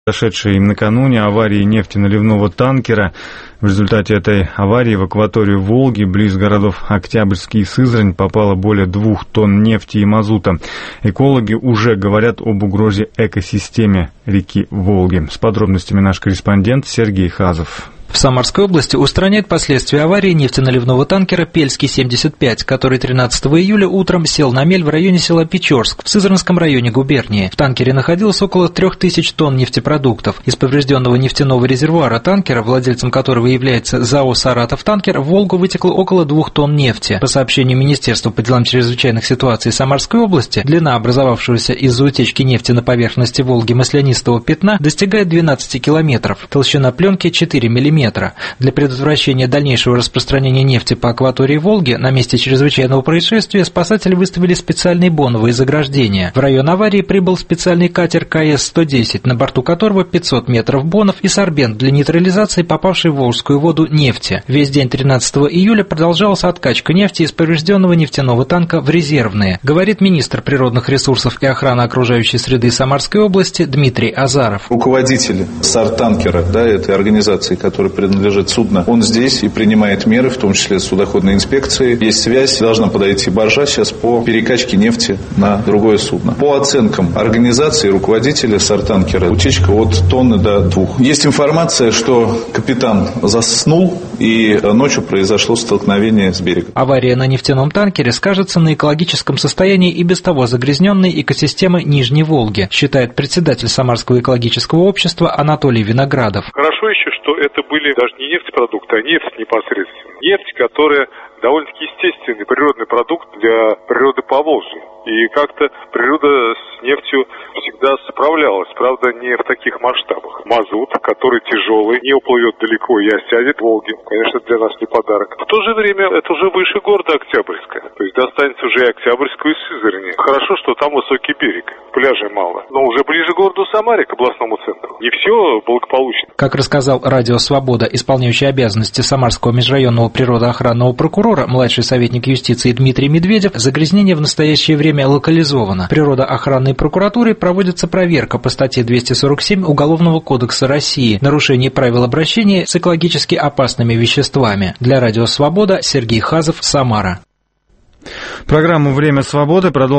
Произошедшей накануне аварии нефтеналивного танкера. В результате этой аварии в акваторию Волги, близ городов Октябрьский и Сызрань, попало более 2 тонн нефти и мазута. Экологи уже говорят об угрозе экосистеме реки Волги. С подробностями наш корреспондент Сергей Хазов. В Самарской области устраняет последствия аварии нефтеналивного танкера «Пельский-75», который 13 июля утром сел на мель в районе села Печорск в Сызранском районе губернии. В танкере находилось около 3000 тонн нефтепродуктов. Из поврежденного нефтяного резервуара танкера, владельцем которого является ЗАО «Саратовтанкер», в Волгу вытекло около 2 тонн нефти. По сообщению Министерства по делам чрезвычайных ситуаций Самарской области, длина образовавшегося из-за утечки нефти на поверхности Волги маслянистого пятна достигает 12 километров, толщина пленки 4 мм. Для предотвращения дальнейшего распространения нефти по акватории Волги на месте чрезвычайного происшествия спасатели выставили специальные боновые заграждения. В район аварии прибыл специальный катер КС-110, на борту которого 500 метров бонов и сорбент для нейтрализации попавшей в волжскую воду нефти. Весь день 13 июля продолжалась откачка нефти из поврежденного нефтяного танка в резервные, говорит министр природных ресурсов и охраны окружающей среды Самарской области Дмитрий Азаров. Руководитель Сартанкера, этой организации, которая принадлежит судно, он здесь и принимает меры, в том числе судоходной инспекции. Есть связь, должна подойти баржа сейчас по перекачке нефти на другое судно. По оценкам организации руководителя Сартанкера, утечка от тонны до 2. Есть информация, что капитан заснул и ночью произошло столкновение с берегом. Авария на нефтяном танкере скажется на экологическом состоянии и без того загрязненной экосистемы Нижней Волги, считает председатель Самарского экологического общества Анатолий Виноградов. Хорошо еще, что это были даже не нефтепродукты, а нефть непосредственно. Нефть, которая довольно-таки естественный природный продукт для природы Поволжья. И как-то природа с нефтью всегда справлялась, правда, не в таких масштабах. Мазут, который тяжелый, не уплывет далеко и осядет в Волге, конечно, для нас не подарок. В то же время это уже выше города Октябрьска, то есть достанется уже и Октябрьскую, и Сызрани. Хорошо, что там высокий берег, пляжей мало, но уже ближе к городу Самаре, к областному центру. Не все благополучно. Как рассказал Радио Свобода, исполняющий обязанности Самарского межрайонного природоохранного прокурора, младший советник юстиции Дмитрий Медведев, загрязнение в настоящее время локализовано. Природоохранной прокуратурой проводится проверка по статье 247 Уголовного кодекса России «Нарушение правил обращения с экологически опасными веществами». Для Радио Свобода Сергей Хазов, Самара. Программу «Время свободы» продолжим.